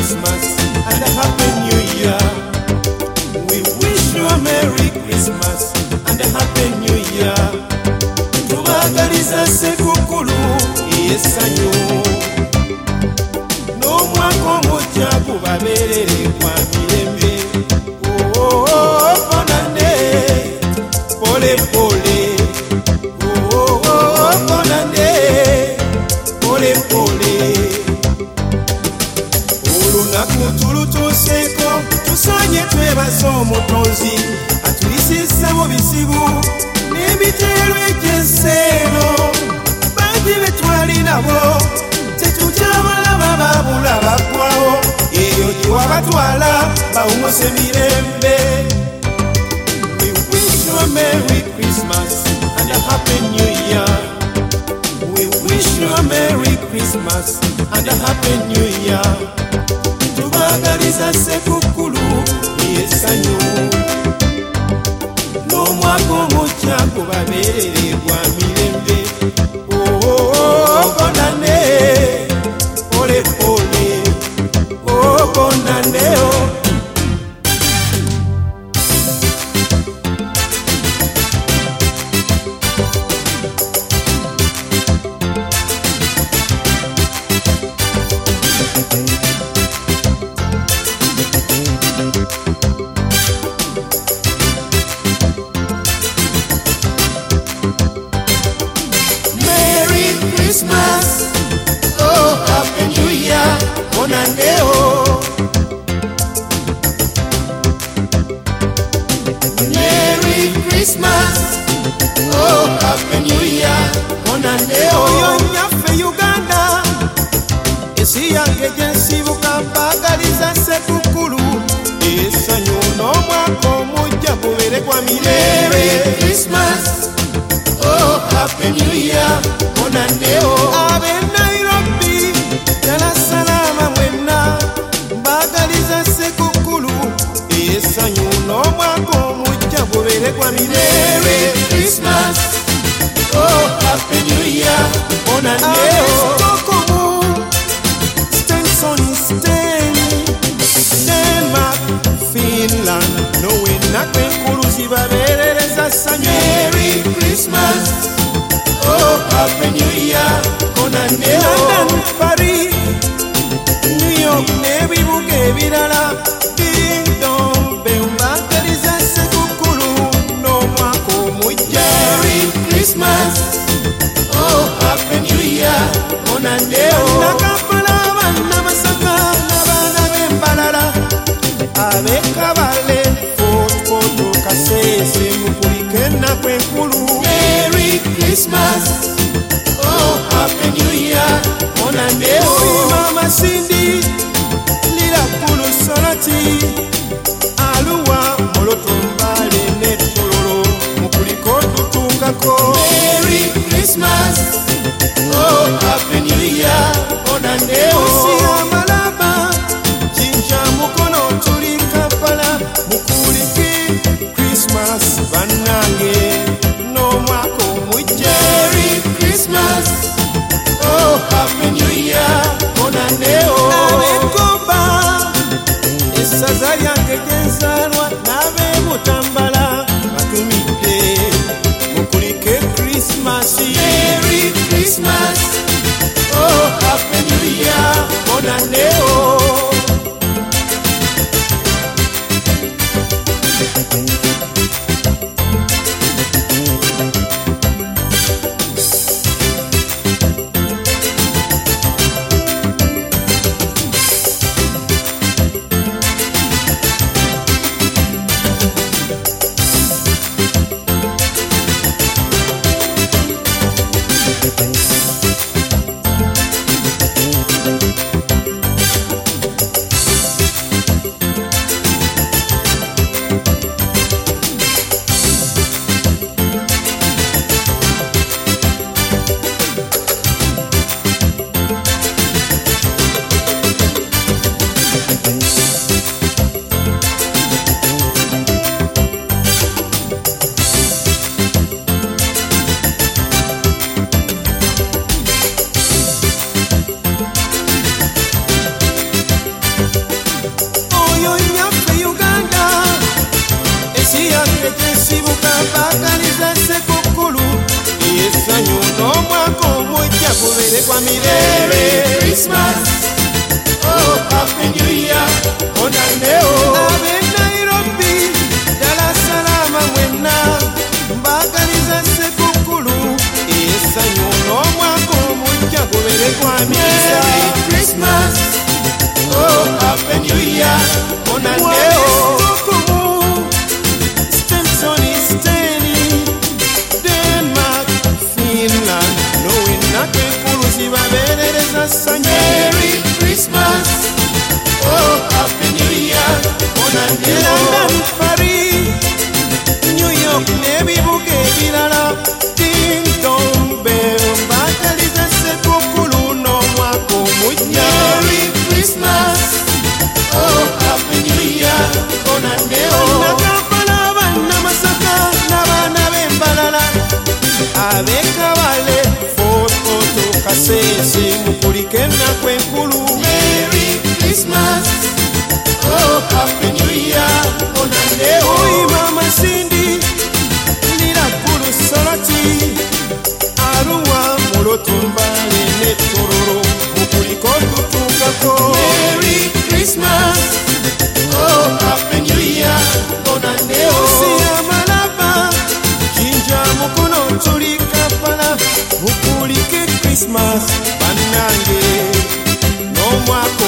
Christmas and a Happy New Year. We wish you a Merry Christmas and a Happy New Year. Tubagaliza sekukulu yesanyu n'omwaka omujja gubabeerere kwa mirembe. Bonane pole pole, bonane pole pole. Olunaku tulutuuseeko tusaanye twebaza omutonzi atulisisa mu bizibu n'ebiteero eky'enseeno. Bangi be twali nabo tetukyabalaba babula baggwawo, eyo gye wabatwala bawumuse mirembe. We wish you a Merry Christmas and a Happy New Year. We wish you a Merry Christmas and a Happy New Year. Tubagaliza sekukulu yesanyu n'omwaka omujja gubabeerere gwa mirembe. Bonane pole pole, bonane Christmas, oh Happy New Year, bonane Merry Christmas, oh Happy New Year, bonane Oyo nyaffe Uganda, esi yange gyensibuka mbagaliza sekukulu yesanyu n'omwaka omujja gubeere gwa mirembe. Merry Christmas, oh Happy New Year, Abe Nairobi, Dar es Salaam mwenna, mbagaliza sekukulu yesanyu n'omwaka omujja gubeere gwa mirembe. Merry Christmas, oh Happy New Year, Stockholm, Stenungsund, Denmark, Finland, Norway n'akwenkulu zibabeerereza ssanyu. Merry Christmas, oh Happy New Year, London, Paris, New York n'ebibuga ebirala. Ding dong bell, mbagaliza sekukulu n'omwaka omujja. Merry Christmas, oh Happy New Year, Nakampala, Masaka n'abaana b'Embalala, ab'e Kabale, Fort Kasese, mukulike ennaku enkulu. Merry Christmas, oh Happy New Year, Mama Cindy, Lila Kulu Solati, Aluwa, Molotombale, Netololo, mukuliko tutungako. Merry Christmas, oh Happy New Year, Osia Malaba, Jinja Mukono tuli Kampala, mukuliki Christmas banange n'omwaka omujja. Merry Christmas, oh Happy New Year, Abekoba, essaza lyange gyenzaalwa n'ab'e Butambala batumidde mukulike Christmas. Merry Christmas, oh Happy New Year, goberere kwa mirembe. Merry Christmas, oh Happy New Year, onaneo. Abe Nairobi, Dar es Salaam mwena, mbagaliza sekukulu, esanyu n'omwaka omujja goberere kwa mirembe. Merry Christmas, oh Happy New Year, onaneo. Merry Christmas, oh Happy New Year, onaneo. London, Paris, New York, n'ebibuga ebirala, ding dong bell, mbagaliza sekukulu n'omwaka omujja. Merry Christmas, oh Happy New Year, onaneo. Nakampala, bannamasaka n'abaana b'embalala, ab'e Kabale, Fort Portal, Kasese, mukulike ennaku enkulu. Merry Christmas, oh Happy New Year, onaneo. Oyima Masindi, Lirakulu, Soroti, Arua, Molotumbale ne Tororo, mukuliko tutuukako. Merry Christmas, oh Happy New Year, onaneo. Siyamalaba, Jinja Mukono, tuli Kampala, mukulike Christmas, bannange n'omwaka